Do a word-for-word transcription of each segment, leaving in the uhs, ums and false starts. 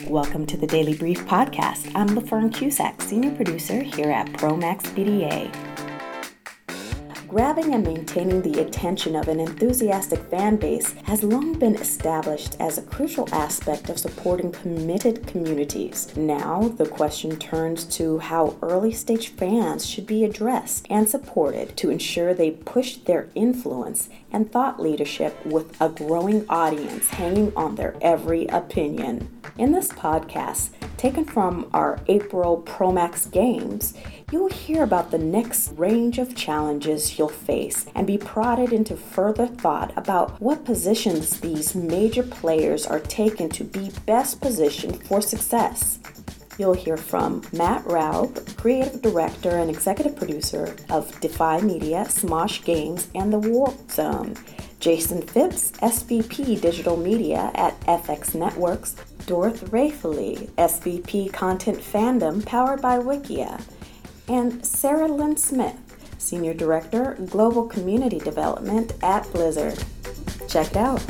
Welcome to the Daily Brief Podcast. I'm LaFern Cusack, Senior Producer here at Promax B D A. Grabbing and maintaining the attention of an enthusiastic fan base has long been established as a crucial aspect of supporting committed communities. Now, the question turns to how early-stage fans should be addressed and supported to ensure they push their influence and thought leadership with a growing audience hanging on their every opinion. In this podcast, taken from our April Promax Games, you will hear about the next range of challenges you'll face and be prodded into further thought about what positions these major players are taking to be best positioned for success. You'll hear from Matt Raub, Creative Director and Executive Producer of Defy Media, Smosh Games, and The Warp Zone, Jason Phipps, S V P Digital Media at F X Networks, Dorth Rayfully, S V P Content Fandom powered by Wikia, and Sarah Lynn Smith, Senior Director, Global Community Development at Blizzard. Check it out.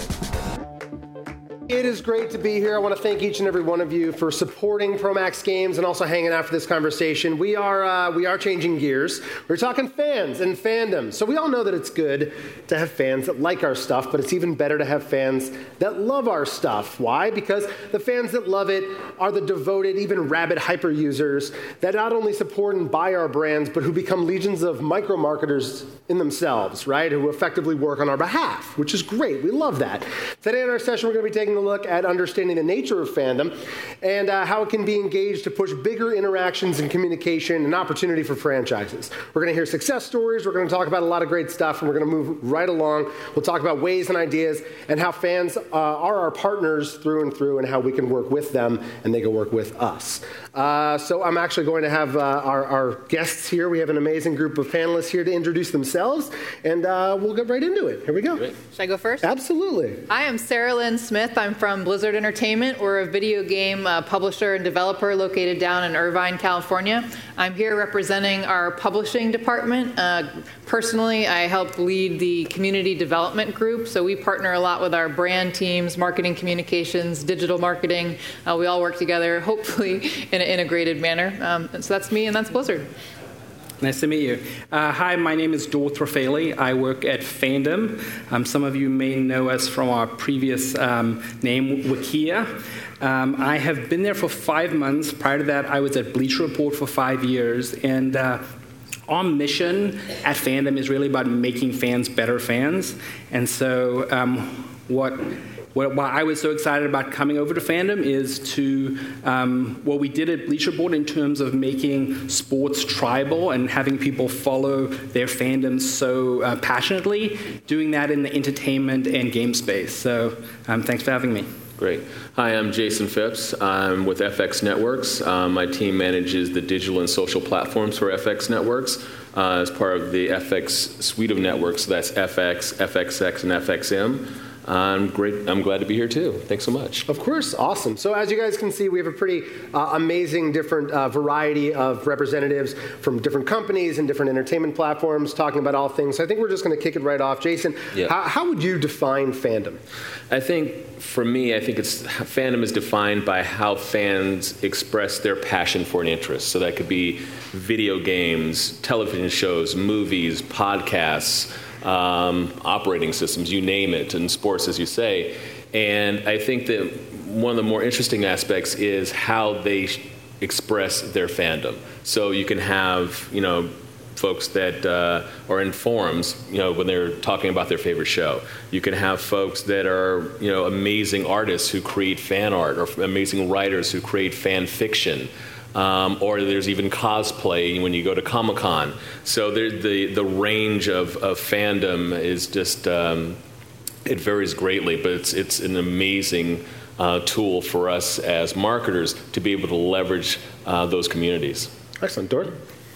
It is great to be here. I want to thank each and every one of you for supporting Promax Games and also hanging out for this conversation. We are uh, we are changing gears. We're talking fans and fandom. So we all know that it's good to have fans that like our stuff, but it's even better to have fans that love our stuff. Why? Because the fans that love it are the devoted, even rabid hyper users that not only support and buy our brands, but who become legions of micro-marketers in themselves, right? Who effectively work on our behalf, which is great. We love that. Today in our session, we're going to be taking a look at understanding the nature of fandom and uh, how it can be engaged to push bigger interactions and communication and opportunity for franchises. We're going to hear success stories. We're going to talk about a lot of great stuff, and we're going to move right along. We'll talk about ways and ideas and how fans uh, are our partners through and through and how we can work with them and they can work with us. Uh, so I'm actually going to have uh, our, our guests here. We have an amazing group of panelists here to introduce themselves, and uh, we'll get right into it. Here we go. Great. Should I go first? Absolutely. I am Sarah Lynn Smith. I'm from Blizzard Entertainment. We're a video game uh, publisher and developer located down in Irvine, California. I'm here representing our publishing department. Uh, personally, I help lead the community development group, so we partner a lot with our brand teams, marketing communications, digital marketing. Uh, we all work together, hopefully, in an integrated manner. Um, and so that's me, and that's Blizzard. Nice to meet you. Uh, hi, my name is Dorth Rayfully. I work at Fandom. Um, some of you may know us from our previous um, name, Wikia. Um, I have been there for five months. Prior to that, I was at Bleacher Report for five years. And uh, our mission at Fandom is really about making fans better fans. And so um, what... What I was so excited about coming over to Fandom is to um, what we did at Bleacher Report in terms of making sports tribal and having people follow their fandoms so uh, passionately, doing that in the entertainment and game space. So um, thanks for having me. Great. Hi, I'm Jason Phipps. I'm with F X Networks. Um, my team manages the digital and social platforms for F X Networks uh, as part of the F X suite of networks. So that's F X, F X X, and F X M. I'm great. I'm glad to be here too. Thanks so much. Of course, awesome. So as you guys can see, we have a pretty uh, amazing different uh, variety of representatives from different companies and different entertainment platforms talking about all things. So I think we're just going to kick it right off. Jason, yeah. how, how would you define fandom? I think for me, I think it's fandom is defined by how fans express their passion for an interest. So that could be video games, television shows, movies, podcasts, Um, operating systems, you name it, and sports, as you say. And I think that one of the more interesting aspects is how they sh- express their fandom. So you can have, you know, folks that uh, are in forums, you know, when they're talking about their favorite show. You can have folks that are, you know, amazing artists who create fan art, or amazing writers who create fan fiction. Um, or there's even cosplay when you go to Comic-Con. So there, the the range of, of fandom is just, um, it varies greatly, but it's it's an amazing uh, tool for us as marketers to be able to leverage uh, those communities. Excellent. Dorth?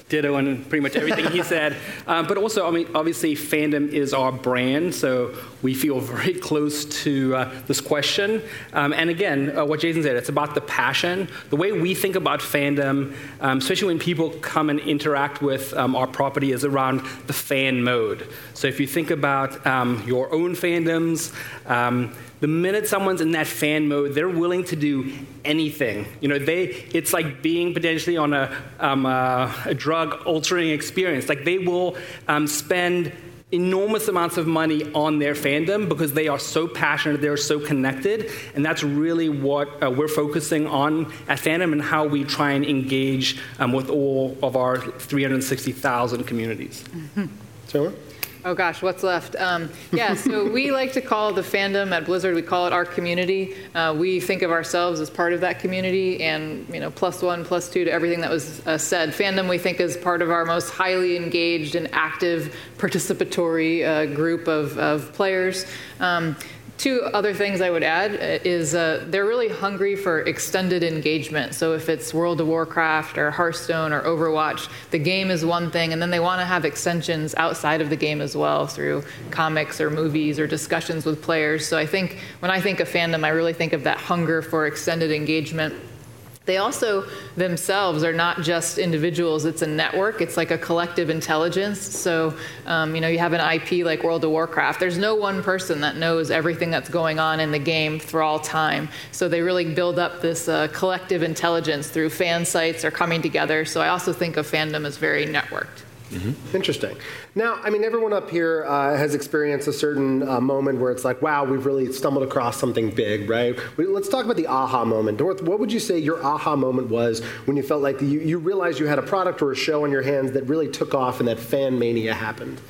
ditto on pretty much everything he said. Um, but also, I mean, obviously, fandom is our brand, so we feel very close to uh, this question. Um, and again, uh, what Jason said, it's about the passion. The way we think about fandom, um, especially when people come and interact with um, our property, is around the fan mode. So if you think about um, your own fandoms, um, the minute someone's in that fan mode, they're willing to do anything. You know, they it's like being potentially on a, um, uh, a drug-altering experience. Like they will um, spend enormous amounts of money on their fandom because they are so passionate, they're so connected, and that's really what uh, we're focusing on at Fandom and how we try and engage um, with all of our three hundred sixty thousand communities. Mm-hmm. Taylor? Oh gosh, what's left? Um, yeah, so we like to call the fandom at Blizzard, we call it our community. Uh, we think of ourselves as part of that community, and you know, plus one, plus two to everything that was uh, said. Fandom we think is part of our most highly engaged and active participatory uh, group of, of players. Um, Two other things I would add is uh, they're really hungry for extended engagement. So if it's World of Warcraft or Hearthstone or Overwatch, the game is one thing, and then they want to have extensions outside of the game as well through comics or movies or discussions with players. So I think when I think of fandom, I really think of that hunger for extended engagement. They also themselves are not just individuals, it's a network, it's like a collective intelligence. So, um, you know, you have an I P like World of Warcraft, there's no one person that knows everything that's going on in the game for all time. So they really build up this uh, collective intelligence through fan sites or coming together. So I also think of fandom as very networked. Mm-hmm. Interesting. Now, I mean, everyone up here uh, has experienced a certain uh, moment where it's like, wow, we've really stumbled across something big, right? We, let's talk about the aha moment. Dorth, what would you say your aha moment was when you felt like you, you realized you had a product or a show on your hands that really took off and that fan mania happened?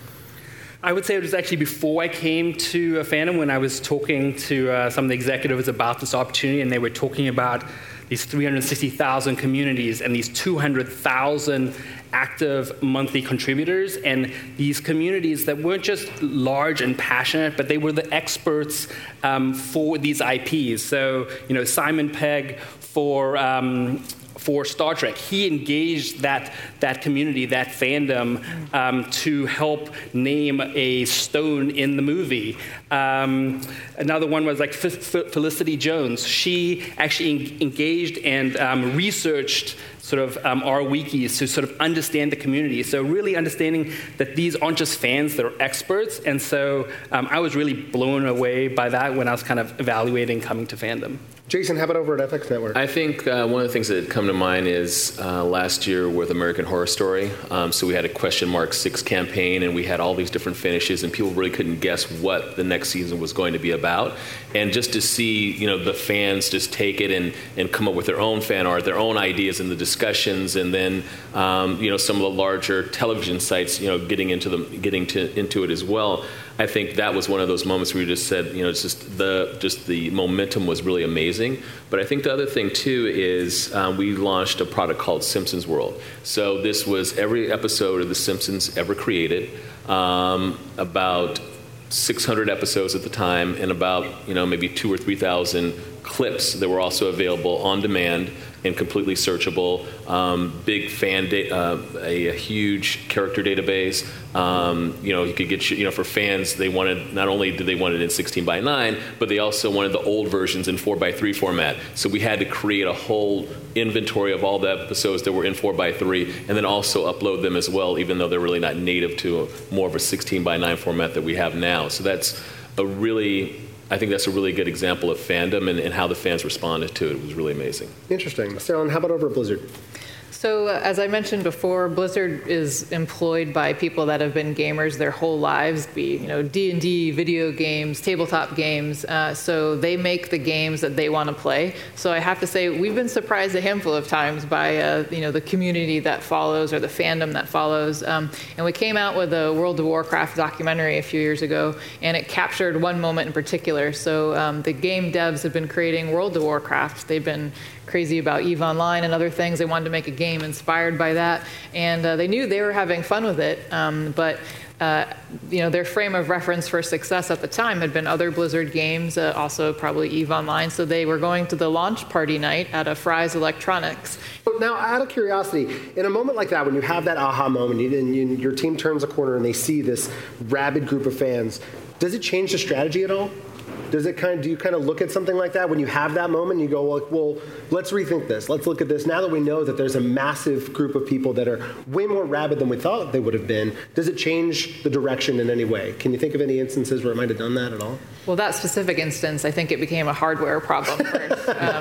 I would say it was actually before I came to Fandom when I was talking to uh, some of the executives about this opportunity, and they were talking about these three hundred sixty thousand communities and these two hundred thousand active monthly contributors, and these communities that weren't just large and passionate, but they were the experts um, for these I Ps. So, you know, Simon Pegg for um, for Star Trek, he engaged that that community, that fandom, um, to help name a stone in the movie. Um, another one was like F- F- Felicity Jones. She actually en- engaged and um, researched sort of um, our wikis to sort of understand the community. So really understanding that these aren't just fans, they're experts. And so um, I was really blown away by that when I was kind of evaluating coming to Fandom. Jason, how about over at F X Network? I think uh, one of the things that come to mind is uh, last year with American Horror Story. Um, so we had a question mark six campaign, and we had all these different finishes, and people really couldn't guess what the next season was going to be about. And just to see, you know, the fans just take it and, and come up with their own fan art, their own ideas in the discussions, and then um, you know, some of the larger television sites, you know, getting into them, getting to into it as well. I think that was one of those moments where you just said, you know, it's just the just the momentum was really amazing. But I think the other thing too is um, we launched a product called Simpsons World. So this was every episode of The Simpsons ever created, um, about six hundred episodes at the time, and about, you know, maybe two or three thousand clips that were also available on demand and completely searchable. Um, big fan, da- uh, a, a huge character database. Um, you know, you could get, you know, for fans, they wanted, not only did they want it in sixteen by nine, but they also wanted the old versions in four by three format. So we had to create a whole inventory of all the episodes that were in four by three, and then also upload them as well, even though they're really not native to a, more of a sixteen by nine format that we have now. So that's a really, I think that's a really good example of fandom and, and how the fans responded to it. It was really amazing. Interesting. Sarah, how about over at Blizzard? So uh, as I mentioned before, Blizzard is employed by people that have been gamers their whole lives, be you know D and D, video games, tabletop games. Uh, so they make the games that they want to play. So I have to say we've been surprised a handful of times by uh, you know the community that follows or the fandom that follows. Um, and we came out with a World of Warcraft documentary a few years ago, and it captured one moment in particular. So um, the game devs have been creating World of Warcraft. They've been crazy about EVE Online and other things. They wanted to make a game inspired by that, and uh, they knew they were having fun with it, um, but uh, you know, their frame of reference for success at the time had been other Blizzard games, uh, also probably EVE Online. So they were going to the launch party night at a Fry's Electronics. Now, out of curiosity, in a moment like that, when you have that aha moment, you, and you, your team turns a corner and they see this rabid group of fans, does it change the strategy at all? Does it kind of, do you kind of look at something like that when you have that moment and you go, well, well, let's rethink this. Let's look at this. Now that we know that there's a massive group of people that are way more rabid than we thought they would have been, does it change the direction in any way? Can you think of any instances where it might have done that at all? Well, that specific instance, I think it became a hardware problem first. Um,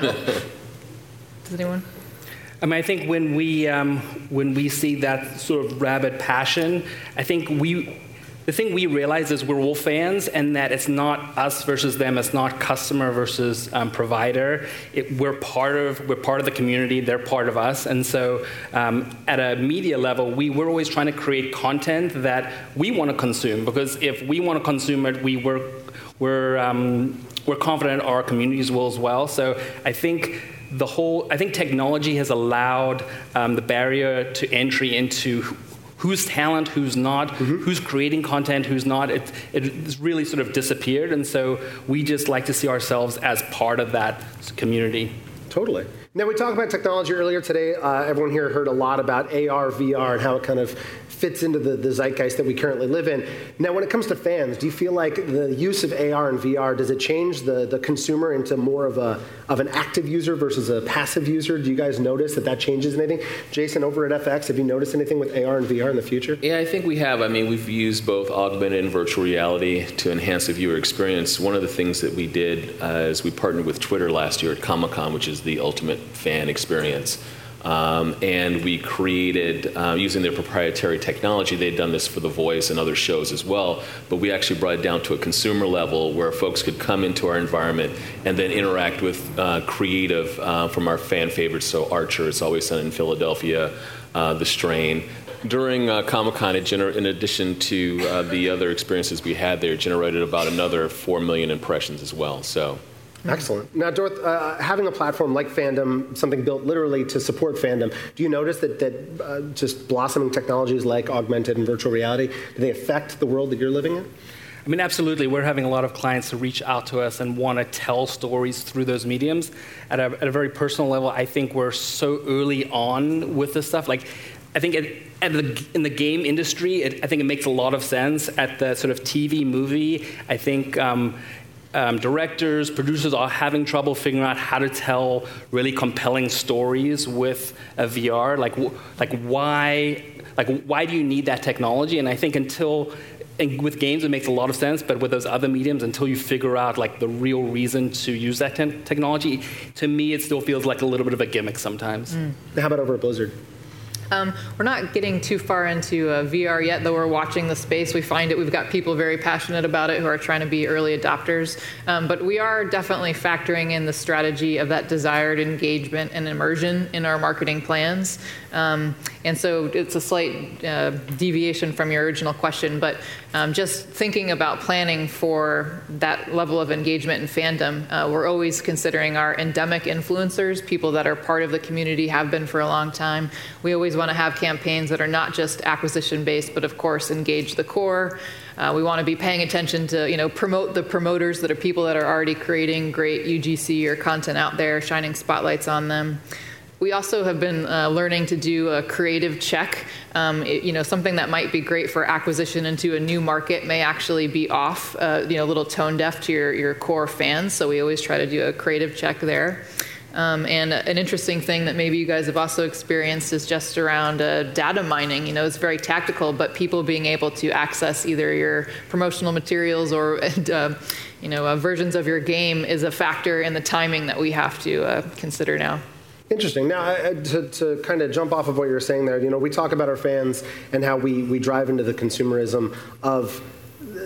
does anyone? I mean, I think when we um, when we see that sort of rabid passion, I think we. The thing we realize is we're all fans, and that it's not us versus them. It's not customer versus um, provider. It, we're part of we're part of the community. They're part of us, and so um, at a media level, we we're always trying to create content that we want to consume. Because if we want to consume it, we we're we're um, we're confident our communities will as well. So I think. The whole, I think technology has allowed um, the barrier to entry into who's talent, who's not, mm-hmm. who's creating content, who's not. It, it's really sort of disappeared, and so we just like to see ourselves as part of that community. Totally. Now, we talked about technology earlier today. Uh, everyone here heard a lot about A R, V R, and how it kind of fits into the, the zeitgeist that we currently live in. Now, when it comes to fans, do you feel like the use of A R and V R, does it change the, the consumer into more of a of an active user versus a passive user? Do you guys notice that that changes anything? Jason, over at F X, have you noticed anything with A R and V R in the future? Yeah, I think we have. I mean, we've used both augmented and virtual reality to enhance the viewer experience. One of the things that we did uh, is we partnered with Twitter last year at Comic-Con, which is the ultimate fan experience. Um, and we created, uh, using their proprietary technology, they'd done this for The Voice and other shows as well, but we actually brought it down to a consumer level where folks could come into our environment and then interact with uh, creative uh, from our fan favorites. So Archer, It's Always Sunny in Philadelphia, uh, The Strain. During uh, Comic-Con, it gener- in addition to uh, the other experiences we had there, it generated about another four million impressions as well. So. Excellent. Now, Dorth, uh, having a platform like Fandom, something built literally to support fandom, do you notice that, that uh, just blossoming technologies like augmented and virtual reality, do they affect the world that you're living in? I mean, absolutely. We're having a lot of clients who reach out to us and want to tell stories through those mediums. At a, at a very personal level, I think we're so early on with this stuff. Like, I think it, at the, in the game industry, it, I think it makes a lot of sense. At the sort of T V movie, I think... Um, Um, directors, producers are having trouble figuring out how to tell really compelling stories with a V R. Like, like why, like why do you need that technology? And I think until, and with games it makes a lot of sense, but with those other mediums, until you figure out like the real reason to use that te- technology, to me it still feels like a little bit of a gimmick sometimes. Mm. How about over at Blizzard? Um, we're not getting too far into uh, V R yet, though we're watching the space. We find it. We've got people very passionate about it who are trying to be early adopters. Um, but we are definitely factoring in the strategy of that desired engagement and immersion in our marketing plans. Um, and so it's a slight uh, deviation from your original question, but um, just thinking about planning for that level of engagement and fandom, uh, we're always considering our endemic influencers, people that are part of the community, have been for a long time. We always want to have campaigns that are not just acquisition-based, but of course engage the core. Uh, we want to be paying attention to, you know, promote the promoters that are people that are already creating great U G C or content out there, shining spotlights on them. We also have been uh, learning to do a creative check. Um, it, you know, something that might be great for acquisition into a new market may actually be off, uh, you know, a little tone deaf to your, your core fans. So we always try to do a creative check there. Um, and an interesting thing that maybe you guys have also experienced is just around uh, data mining. You know, it's very tactical, but people being able to access either your promotional materials or, uh, you know, uh, versions of your game is a factor in the timing that we have to uh, consider now. Interesting. Now, I, to, to kind of jump off of what you were saying there, you know, we talk about our fans and how we, we drive into the consumerism of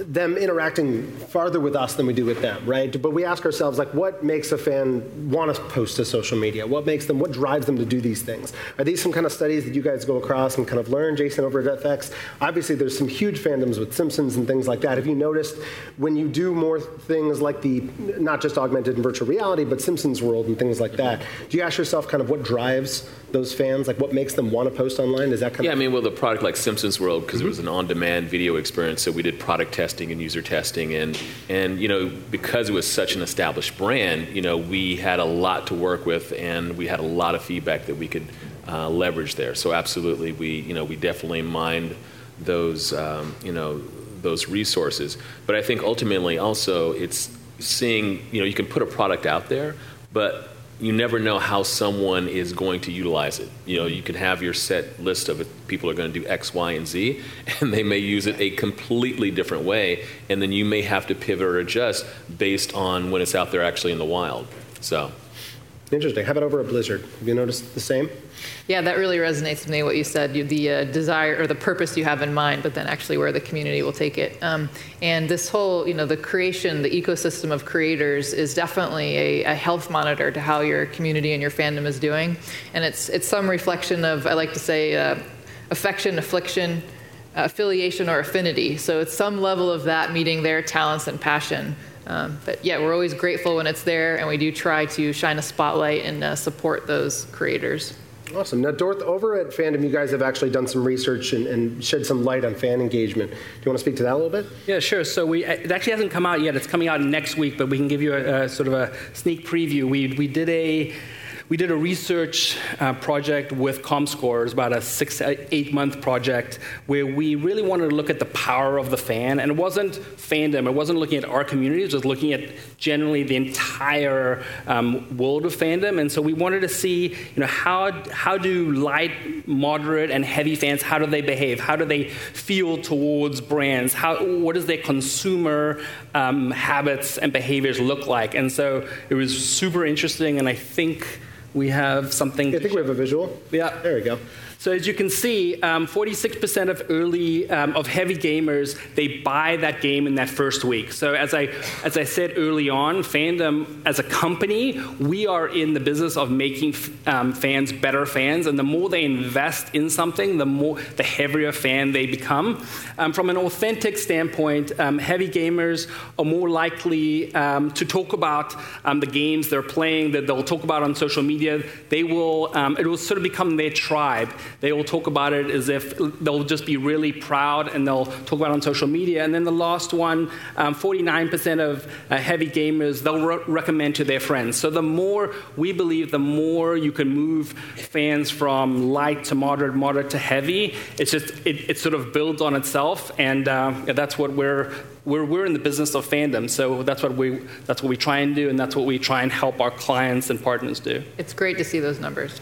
them interacting farther with us than we do with them, right? But we ask ourselves, like, what makes a fan want to post to social media? What makes them, what drives them to do these things? Are these some kind of studies that you guys go across and kind of learn, Jason, over at F X? Obviously, there's some huge fandoms with Simpsons and things like that. Have you noticed when you do more things like the, not just augmented and virtual reality, but Simpsons World and things like that, do you ask yourself kind of what drives those fans? Like, what makes them want to post online? Is that kind yeah, of... Yeah, I mean, well, the product like Simpsons World, because mm-hmm. it was an on-demand video experience, so we did product testing and user testing, and, and, you know, because it was such an established brand, you know, we had a lot to work with, and we had a lot of feedback that we could uh, leverage there. So absolutely, we, you know, we definitely mined those, um, you know, those resources. But I think ultimately also it's seeing, you know, you can put a product out there, but you never know how someone is going to utilize it. You know, you can have your set list of it, people are going to do X, Y, and Z, and they may use it a completely different way, and then you may have to pivot or adjust based on when it's out there actually in the wild. So. Interesting. How about over at Blizzard? Have you noticed the same? Yeah, that really resonates with me, what you said, you, the uh, desire or the purpose you have in mind, but then actually where the community will take it. Um, and this whole, you know, the creation, the ecosystem of creators is definitely a, a health monitor to how your community and your fandom is doing. And it's, it's some reflection of, I like to say, uh, affection, affliction, uh, affiliation, or affinity. So it's some level of that meeting their talents and passion. Um, but yeah, we're always grateful when it's there, and we do try to shine a spotlight and uh, support those creators. Awesome. Now, Dorth, over at Fandom, you guys have actually done some research and, and shed some light on fan engagement. Do you want to speak to that a little bit? Yeah, sure. So we it actually hasn't come out yet. It's coming out next week, but we can give you a, a sort of a sneak preview. We we did a We did a research uh, project with ComScore. It was about a six, eight month project where we really wanted to look at the power of the fan. And it wasn't fandom. It wasn't looking at our community. It was looking at generally the entire um, world of fandom. And so we wanted to see, you know, how how do light, moderate, and heavy fans, how do they behave? How do they feel towards brands? How what does their consumer um, habits and behaviors look like? And so it was super interesting, and I think we have something. I think we have a visual. Yeah. There we go. So as you can see, um, forty-six percent of early um, of heavy gamers, they buy that game in that first week. So as I as I said early on, Fandom as a company, we are in the business of making um, fans better fans, and the more they invest in something, the more the heavier fan they become. Um, from an authentic standpoint, um, heavy gamers are more likely um, to talk about um, the games they're playing, that they'll talk about on social media. They will um, it will sort of become their tribe. They will talk about it as if they'll just be really proud, and they'll talk about it on social media. And then the last one, um, forty-nine percent of uh, heavy gamers, they'll re- recommend to their friends. So the more, we believe, the more you can move fans from light to moderate, moderate to heavy, it's just, it, it sort of builds on itself. And uh, that's what we're, We're, we're in the business of fandom, so that's what we that's what we try and do, and that's what we try and help our clients and partners do. It's great to see those numbers.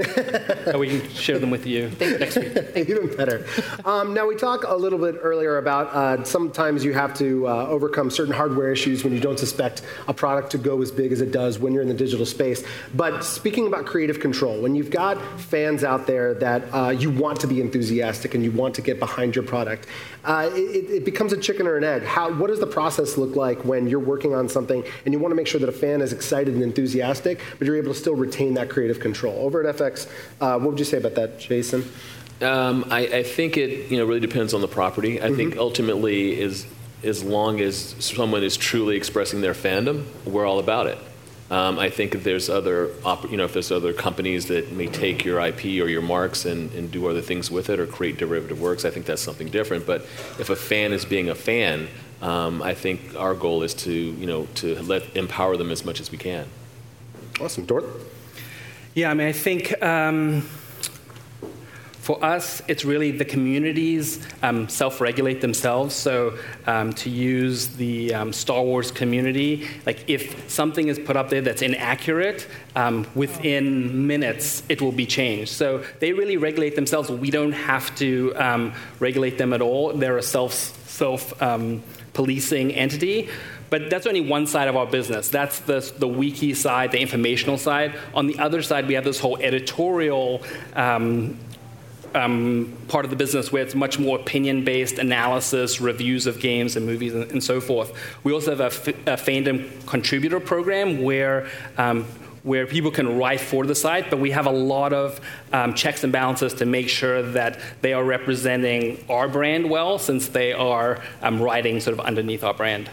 So we can share them with you next week. Even better. Um, now, we talked a little bit earlier about uh, sometimes you have to uh, overcome certain hardware issues when you don't suspect a product to go as big as it does when you're in the digital space. But speaking about creative control, when you've got fans out there that uh, you want to be enthusiastic and you want to get behind your product, uh, it, it becomes a chicken or an egg. How, what does the process look like when you're working on something and you want to make sure that a fan is excited and enthusiastic, but you're able to still retain that creative control? Over at F X, uh, what would you say about that, Jason? Um, I, I think it you know really depends on the property. I mm-hmm. think ultimately, is as long as someone is truly expressing their fandom, we're all about it. Um, I think if there's other, you know, if there's other companies that may take your I P or your marks and, and do other things with it or create derivative works, I think that's something different. But if a fan is being a fan, um, I think our goal is to, you know, to let empower them as much as we can. Awesome, Dorth. Yeah, I mean, I think. Um For us, it's really the communities um, self-regulate themselves. So um, to use the um, Star Wars community, like if something is put up there that's inaccurate, um, within minutes it will be changed. So they really regulate themselves. We don't have to um, regulate them at all. They're a self self um, policing entity. But that's only one side of our business. That's the, the wiki side, the informational side. On the other side, we have this whole editorial um, um, part of the business where it's much more opinion-based analysis, reviews of games and movies and, and so forth. We also have a, f- a fandom contributor program where um, where people can write for the site, but we have a lot of um, checks and balances to make sure that they are representing our brand well, since they are um, writing sort of underneath our brand.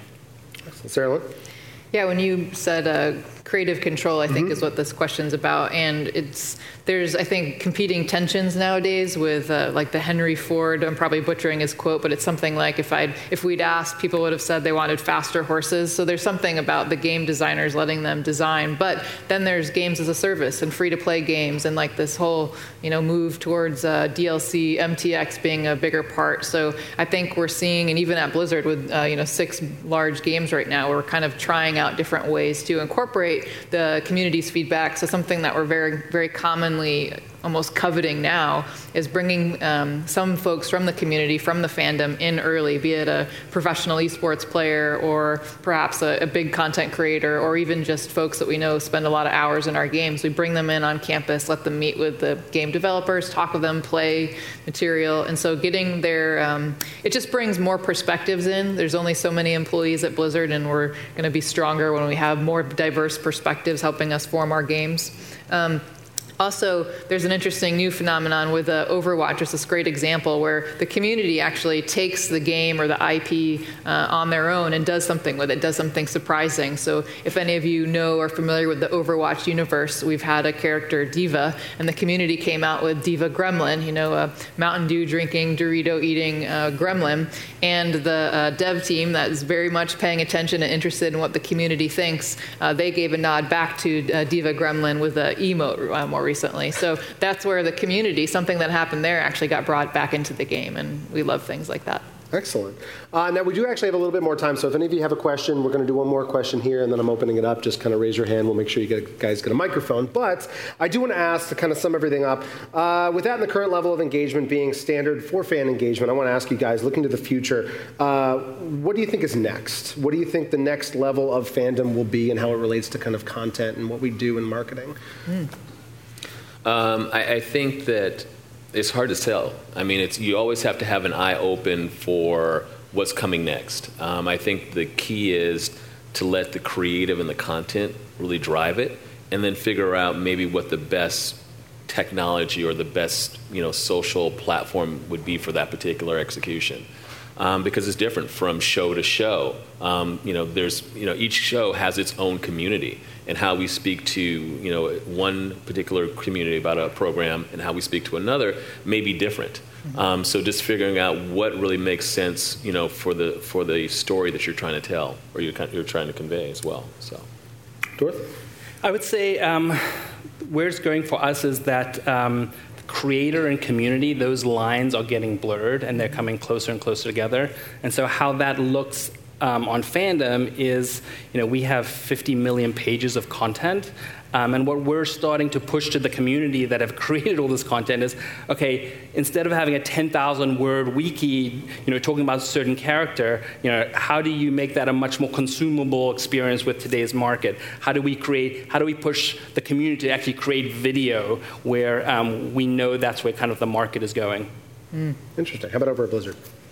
Sarah Lynn? Yeah, when you said uh, creative control, I think Mm-hmm. is what this question's about, and it's there's I think competing tensions nowadays with uh, like the Henry Ford. I'm probably butchering his quote, but it's something like if I'd if we'd asked, people would have said they wanted faster horses. So there's something about the game designers letting them design, but then there's games as a service and free to play games, and like this whole you know move towards uh, D L C, M T X being a bigger part. So I think we're seeing, and even at Blizzard with uh, you know six large games right now, we're kind of trying out different ways to incorporate the community's feedback. So something that we're very, very commonly almost coveting now is bringing um, some folks from the community, from the fandom in early, be it a professional esports player or perhaps a, a big content creator, or even just folks that we know spend a lot of hours in our games. We bring them in on campus, let them meet with the game developers, talk with them, play material. And so getting their, um, it just brings more perspectives in. There's only so many employees at Blizzard, and we're going to be stronger when we have more diverse perspectives helping us form our games. Um, Also, there's an interesting new phenomenon with uh, Overwatch. It's this great example where the community actually takes the game or the I P uh, on their own and does something with it, does something surprising. So if any of you know or are familiar with the Overwatch universe, we've had a character, D.Va, and the community came out with D.Va Gremlin, you know, a Mountain Dew drinking, Dorito eating uh, gremlin. And the uh, dev team that is very much paying attention and interested in what the community thinks, uh, they gave a nod back to uh, D.Va Gremlin with an emote uh, more recently. So that's where the community, something that happened there, actually got brought back into the game, and we love things like that. Excellent. Uh, now, we do actually have a little bit more time, so if any of you have a question, we're going to do one more question here, and then I'm opening it up. Just kind of raise your hand. We'll make sure you get, guys get a microphone. But I do want to ask, to kind of sum everything up, uh, with that and the current level of engagement being standard for fan engagement, I want to ask you guys, looking to the future, uh, what do you think is next? What do you think the next level of fandom will be, and how it relates to kind of content and what we do in marketing? Mm. Um, I, I think that it's hard to tell. I mean, it's you always have to have an eye open for what's coming next. Um, I think the key is to let the creative and the content really drive it, and then figure out maybe what the best technology or the best, you know, social platform would be for that particular execution. Um, because it's different from show to show. Um, you know, there's, you know, each show has its own community, and how we speak to, you know, one particular community about a program and how we speak to another may be different. Mm-hmm. Um, so just figuring out what really makes sense, you know, for the for the story that you're trying to tell or you're you're trying to convey as well. So, Dorothy? I would say um, where it's going for us is that. Um, Creator and community, those lines are getting blurred, and they're coming closer and closer together. And so how that looks um, on fandom is, you know, we have fifty million pages of content, um, and what we're starting to push to the community that have created all this content is, okay, instead of having a ten thousand word wiki, you know, talking about a certain character, you know, how do you make that a much more consumable experience with today's market? How do we create, how do we push the community to actually create video where um, we know that's where kind of the market is going? Mm. Interesting. How about over at Blizzard?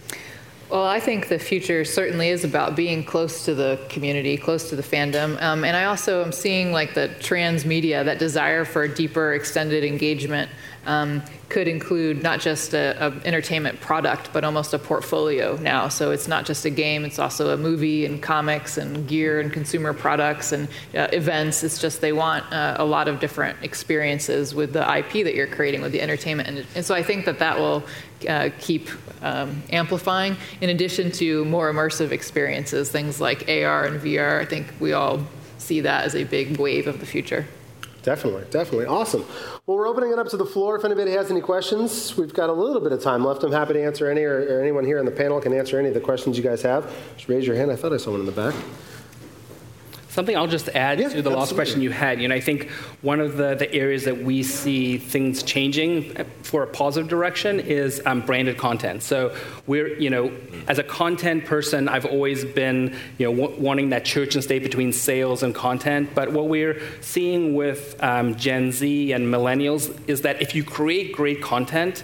Well, I think the future certainly is about being close to the community, close to the fandom. Um, and I also am seeing like the transmedia, that desire for deeper extended engagement um, could include not just a, a entertainment product, but almost a portfolio now. So it's not just a game, it's also a movie and comics and gear and consumer products and uh, events. It's just they want uh, a lot of different experiences with the I P that you're creating, with the entertainment. And, and so I think that that will uh, keep um, amplifying, in addition to more immersive experiences, things like A R and V R. I think we all see that as a big wave of the future. Definitely, definitely. Awesome. Well, we're opening it up to the floor. If anybody has any questions, we've got a little bit of time left. I'm happy to answer any, or, or anyone here on the panel can answer any of the questions you guys have. Just raise your hand. I thought I saw one in the back. Something I'll just add yeah, to the last absolutely. question you had. You know, I think one of the, the areas that we see things changing for a positive direction is um, branded content. So we're, you know, as a content person, I've always been, you know, w- wanting that church and state between sales and content. But what we're seeing with um, Gen Z and millennials is that if you create great content,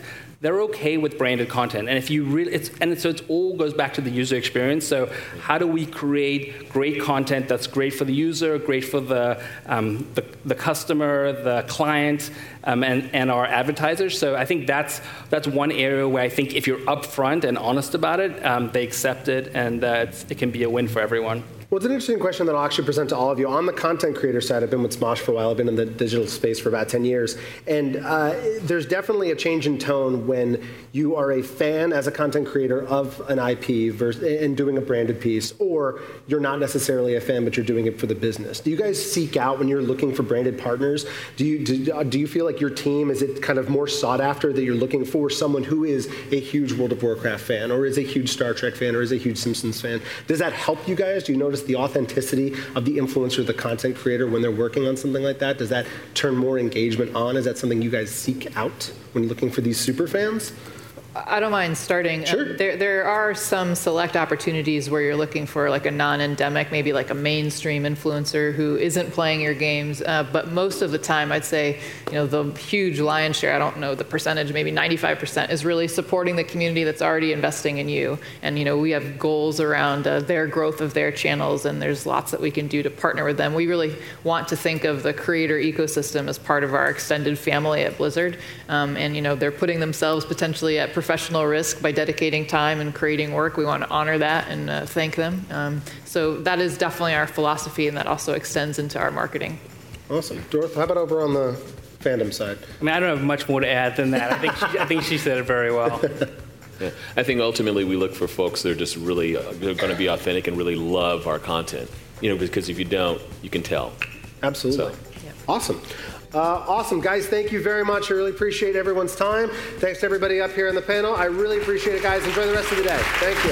they're okay with branded content. And if you really, it's, and so it all goes back to the user experience. So how do we create great content that's great for the user, great for the um, the, the customer, the client, um, and, and our advertisers? So I think that's that's one area where I think if you're upfront and honest about it, um, they accept it, and uh, it's, it can be a win for everyone. Well, it's an interesting question that I'll actually present to all of you. On the content creator side, I've been with Smosh for a while. I've been in the digital space for about ten years. And uh, there's definitely a change in tone when you are a fan as a content creator of an I P versus, and doing a branded piece, or you're not necessarily a fan, but you're doing it for the business. Do you guys seek out when you're looking for branded partners? Do you, do, do you feel like your team, is it kind of more sought after that you're looking for someone who is a huge World of Warcraft fan, or is a huge Star Trek fan, or is a huge Simpsons fan? Does that help you guys? Do you notice the authenticity of the influencer, the content creator, when they're working on something like that? Does that turn more engagement on? Is that something you guys seek out when looking for these super fans? I don't mind starting. Sure. Uh, there, there are some select opportunities where you're looking for like a non-endemic, maybe like a mainstream influencer who isn't playing your games. Uh, but most of the time, I'd say, you know, the huge lion's share, I don't know the percentage, maybe ninety-five percent, is really supporting the community that's already investing in you. And, you know, we have goals around uh, their growth of their channels, and there's lots that we can do to partner with them. We really want to think of the creator ecosystem as part of our extended family at Blizzard. Um, and, you know, they're putting themselves potentially at professional risk by dedicating time and creating work. We want to honor that and uh, thank them. Um, so that is definitely our philosophy, and that also extends into our marketing. Awesome. Dorothy, how about over on the fandom side? I mean, I don't have much more to add than that. I think she, I think she said it very well. Yeah. I think ultimately we look for folks that are just really uh, going to be authentic and really love our content. You know, because if you don't, you can tell. Absolutely. So. Yeah. Awesome. Uh, awesome. Guys, thank you very much. I really appreciate everyone's time. Thanks to everybody up here on the panel. I really appreciate it, guys. Enjoy the rest of the day. Thank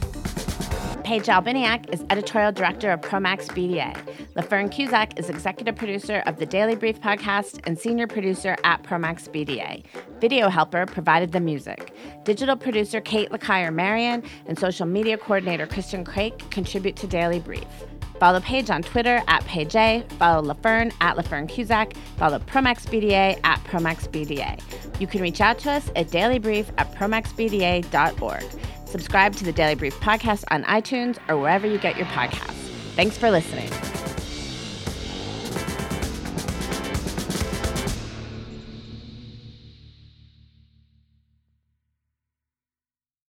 you. Paige Albiniak is editorial director of Promax B D A. LaFern Cusack is executive producer of the Daily Brief podcast and senior producer at Promax B D A. Video helper provided the music. Digital producer Kate Lacayer-Marion and social media coordinator Kristen Craik contribute to Daily Brief. Follow Paige on Twitter at Paige A. Follow LaFern at LaFern Cusack. Follow Promax B D A at Promax B D A. You can reach out to us at dailybrief at promax b d a dot org. Subscribe to the Daily Brief podcast on iTunes or wherever you get your podcasts. Thanks for listening.